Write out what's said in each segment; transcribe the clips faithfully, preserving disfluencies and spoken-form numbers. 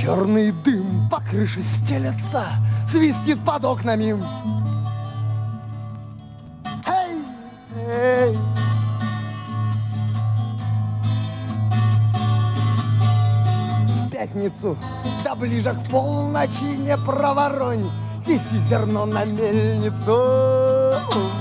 Черный дым по крыше стелется, свистит под окнами. Эй, эй. В пятницу, да ближе к полночи, не проворонь, вези зерно на мельницу.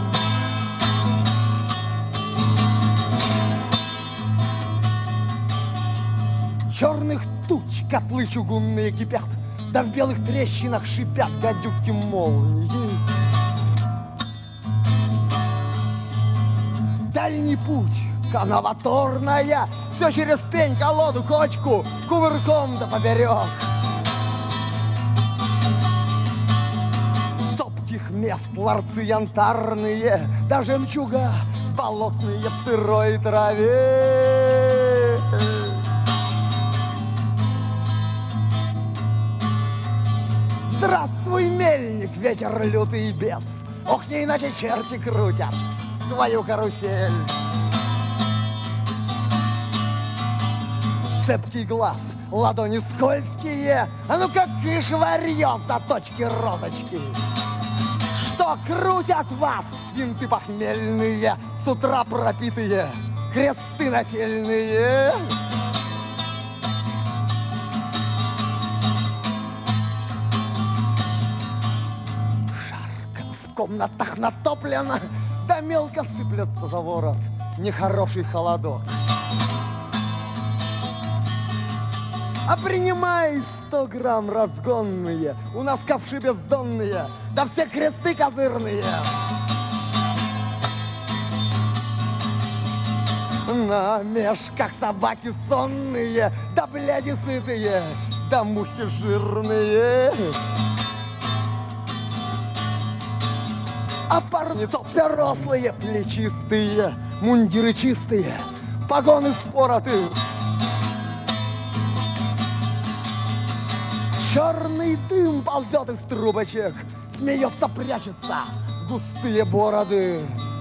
Черных туч котлы чугунные кипят, да в белых трещинах шипят гадюки молнии. Дальний путь, канава торная, все через пень, колоду, кочку, кувырком да поперек. Топких мест ларцы янтарные, да жемчуга болотные в сырой траве. Здравствуй, мельник, ветер лютый и бес. Ох, не иначе черти крутят твою карусель. Цепкий глаз, ладони скользкие, а ну как кыш варьё за точки розочки. Что крутят вас, винты похмельные, с утра пропитые, кресты нательные? В комнатах натоплено, да мелко сыплется за ворот нехороший холодок. А принимай сто грамм разгонные, у нас ковши бездонные, да все кресты козырные. На мешках собаки сонные, да бляди сытые, да мухи жирные. А парни-то все рослые, плечистые, мундиры чистые, погоны спороты. Черный дым ползет из трубочек, смеется, прячется в густые бороды.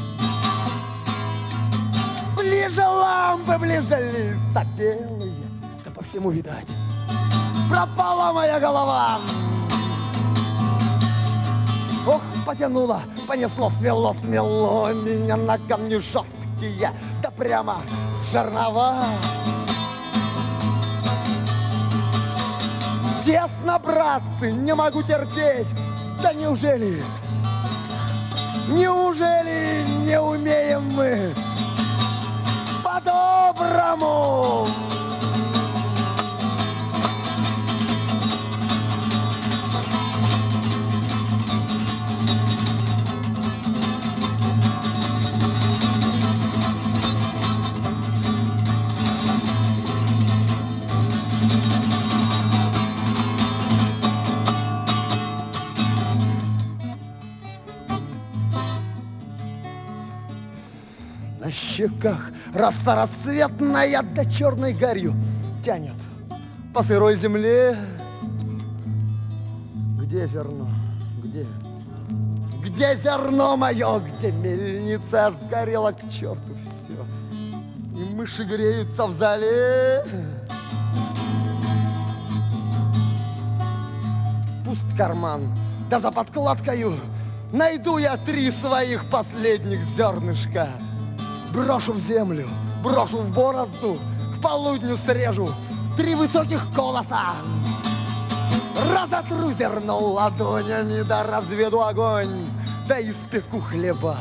Ближе лампы, ближе лица белые, да по всему видать, пропала моя голова. Ох, потянуло, понесло, свело, смело меня на камни жесткие, да прямо в жернова. Тесно, братцы, не могу терпеть. Да неужели, неужели не умеем мы по-доброму? На щеках роса рассветная, да черной гарью тянет по сырой земле. Где зерно? Где? Где зерно мое? Где мельница? Сгорела к черту все, и мыши греются в зале. Пуст карман, да за подкладкою найду я три своих последних зернышка. Брошу в землю, брошу в борозду, к полудню срежу три высоких колоса. Разотру зерно ладонями, да разведу огонь, да испеку хлеба.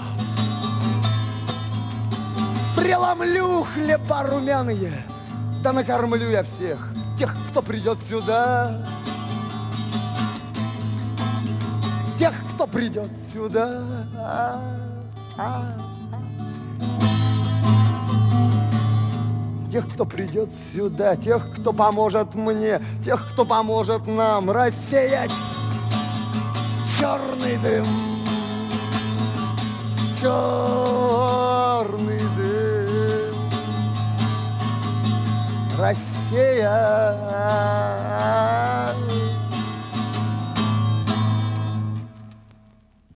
Преломлю хлеба румяные, да накормлю я всех, тех, кто придет сюда. Тех, кто придет сюда. А, а. Тех, кто придет сюда, тех, кто поможет мне, тех, кто поможет нам рассеять черный дым, черный дым, рассеять.